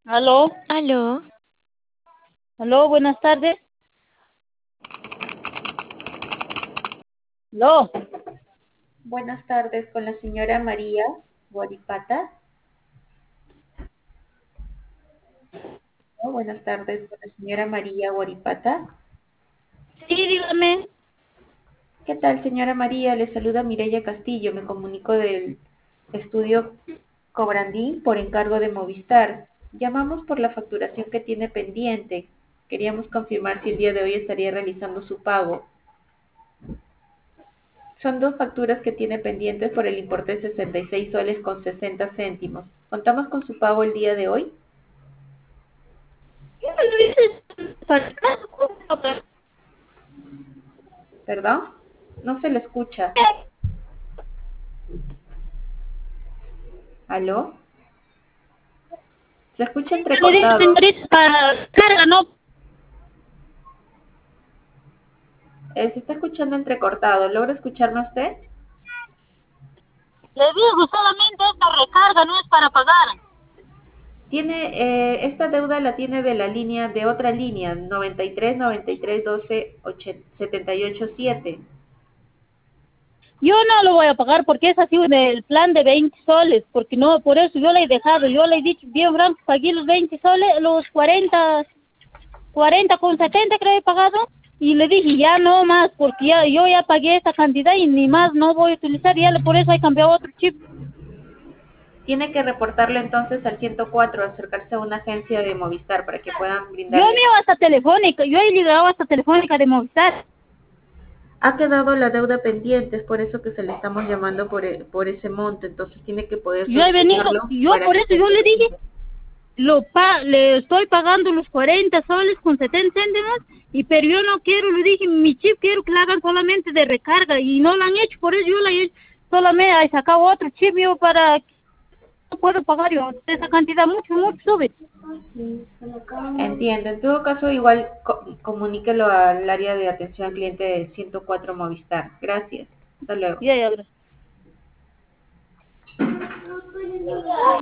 Aló, Aló, aló, buenas tardes. Aló, Buenas tardes con la señora María Guaripata. Buenas tardes con la señora María Guaripata. sí, dígame. ¿Qué tal, señora María? Le saluda Mireya Castillo. Me comunico del estudio Cobrandín por encargo de Movistar. Llamamos por la facturación que tiene pendiente. Queríamos confirmar si el día de hoy estaría realizando su pago. Son dos facturas que tiene pendientes por el importe de 66 soles con 60 céntimos. ¿Contamos con su pago el día de hoy? ¿Qué me dices? ¿Perdón? No se le escucha. ¿Aló? Se escucha Le dije, entrecortado. señorita, para carga, no. Se está escuchando entrecortado. ¿Logra escucharme usted? Le digo, solamente esta recarga, no es para pagar. Esta deuda la tiene de la línea, de otra línea, 93 12 78 7. Yo no lo voy a pagar porque es así del plan de 20 soles, porque no, por eso yo le he dejado, yo le he dicho, bien franco, pagué los 20 soles, los 40 con 70 creo he pagado, y le dije, ya no más, porque ya yo ya pagué esta cantidad y ni más no voy a utilizar, y ya por eso he cambiado otro chip. Tiene que reportarlo entonces al 104, acercarse a una agencia de Movistar para que puedan Yo brindarle. mío hasta Telefónica, yo he llegado hasta Telefónica de Movistar. Ha quedado la deuda pendiente, es por eso que se le estamos llamando por ese monto, entonces tiene que poder Yo he venido, solucionarlo yo para por que eso se yo le dije, retire. le estoy pagando los 40 soles con 70 céntimos, pero yo no quiero, le dije, mi chip quiero que la hagan solamente de recarga, y no la han hecho, por eso yo la he hecho, solamente he sacado otro chip yo para que no puedo pagar yo, esa cantidad mucho, mucho sube. Entiendo. En todo caso, igual comuníquelo al área de atención al cliente del 104 Movistar. Gracias. Hasta luego. Ya, ya, gracias.